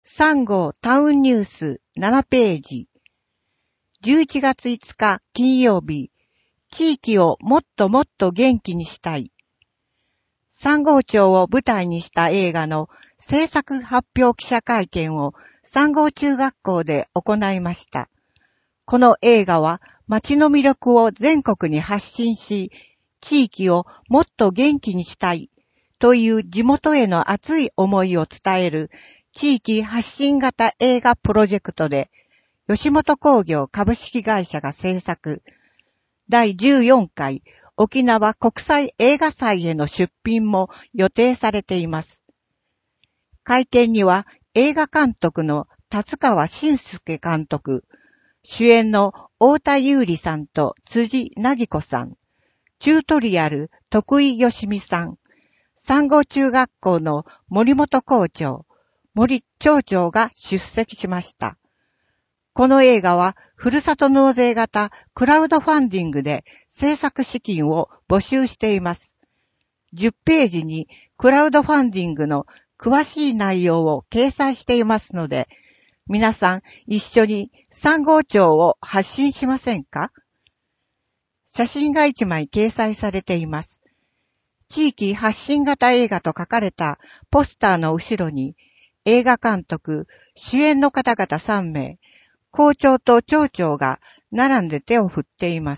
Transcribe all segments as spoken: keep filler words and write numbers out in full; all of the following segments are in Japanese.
さん号タウンニュースななページ。じゅういちがついつか金曜日。地域をもっともっと元気にしたい。三郷町を舞台にした映画の制作発表記者会見を三郷中学校で行いました。この映画は街の魅力を全国に発信し、地域をもっと元気にしたいという地元への熱い思いを伝える地域発信型映画プロジェクトで、吉本興業株式会社が制作、だいじゅうよんかい沖縄国際映画祭への出品も予定されています。会見には映画監督の達川信介監督、主演の太田優里さんと辻凪子さん、チュートリアル徳井よしみさん、三郷中学校の森本校長、森町長が出席しました。この映画はふるさと納税型クラウドファンディングで制作資金を募集しています。じゅっページにクラウドファンディングの詳しい内容を掲載していますので、皆さん一緒に三郷町を発信しませんか？写真がいちまい掲載されています。地域発信型映画と書かれたポスターの後ろに映画監督、主演の方々さんめい、校長と町長が並んで手を振っています。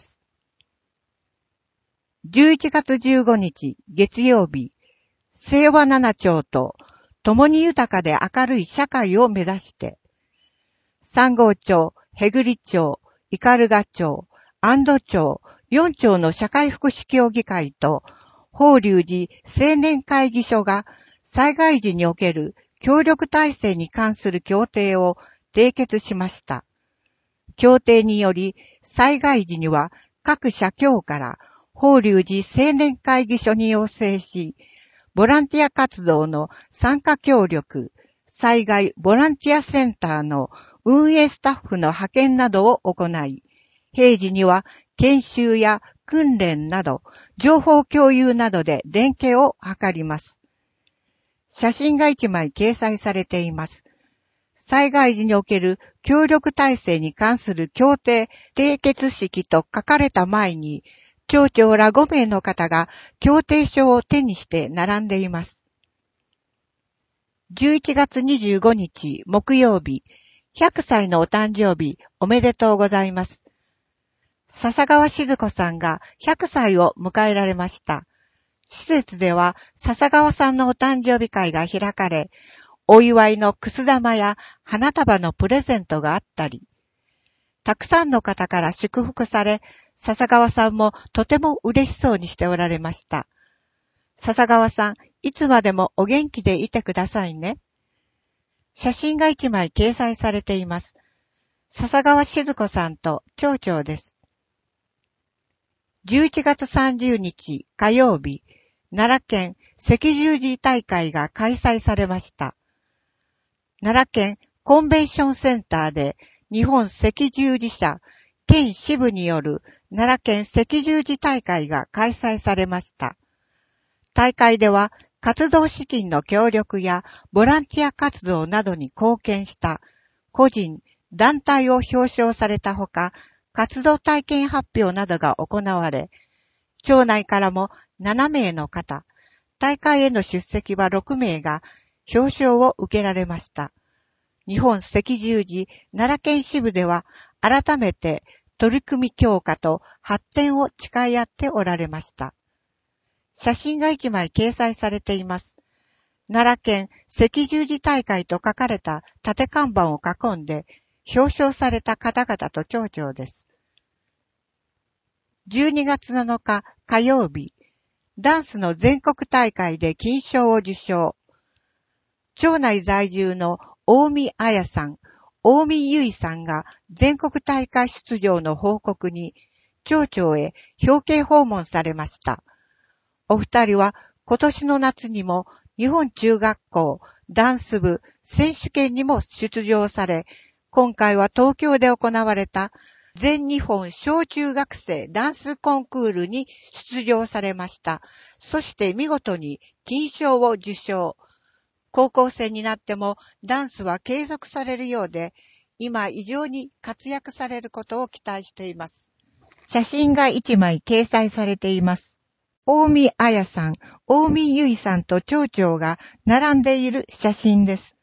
じゅういちがつじゅうごにち月曜日、清和七町と共に豊かで明るい社会を目指して、三郷町、へぐり町、斑鳩町、安堵町、よん町の社会福祉協議会と法隆寺青年会議所が災害時における協力体制に関する協定を締結しました。協定により、災害時には各社協から法隆寺青年会議所に要請し、ボランティア活動の参加協力、災害ボランティアセンターの運営スタッフの派遣などを行い、平時には研修や訓練など、情報共有などで連携を図ります。写真がいちまい掲載されています。災害時における協力体制に関する協定締結式と書かれた前に、町長らごめいの方が協定書を手にして並んでいます。じゅういちがつにじゅうごにち木曜日、ひゃくさいのお誕生日おめでとうございます。笹川静子さんがひゃくさいを迎えられました。施設では笹川さんのお誕生日会が開かれ、お祝いのくす玉や花束のプレゼントがあったり、たくさんの方から祝福され、笹川さんもとても嬉しそうにしておられました。笹川さん、いつまでもお元気でいてくださいね。写真がいちまい掲載されています。笹川静子さんと町長です。じゅういちがつさんじゅうにち火曜日、奈良県赤十字大会が開催されました。奈良県コンベンションセンターで日本赤十字社県支部による奈良県赤十字大会が開催されました。大会では活動資金の協力やボランティア活動などに貢献した個人、団体を表彰されたほか、活動体験発表などが行われ、町内からもななめいの方、大会への出席はろくめいが表彰を受けられました。日本赤十字奈良県支部では改めて取り組み強化と発展を誓い合っておられました。写真がいちまい掲載されています。奈良県赤十字大会と書かれた縦看板を囲んで表彰された方々と町長です。じゅうにがつなのか火曜日、ダンスの全国大会で金賞を受賞。町内在住の大見彩さん、大見由衣さんが全国大会出場の報告に町長へ表敬訪問されました。お二人は今年の夏にも日本中学校ダンス部選手権にも出場され、今回は東京で行われた全日本小中学生ダンスコンクールに出場されました。そして見事に金賞を受賞。 高校生になってもダンスは継続されるようで、今以上に活躍されることを期待しています。写真がいちまい掲載されています。近江彩さん、近江結衣さんと町長が並んでいる写真です。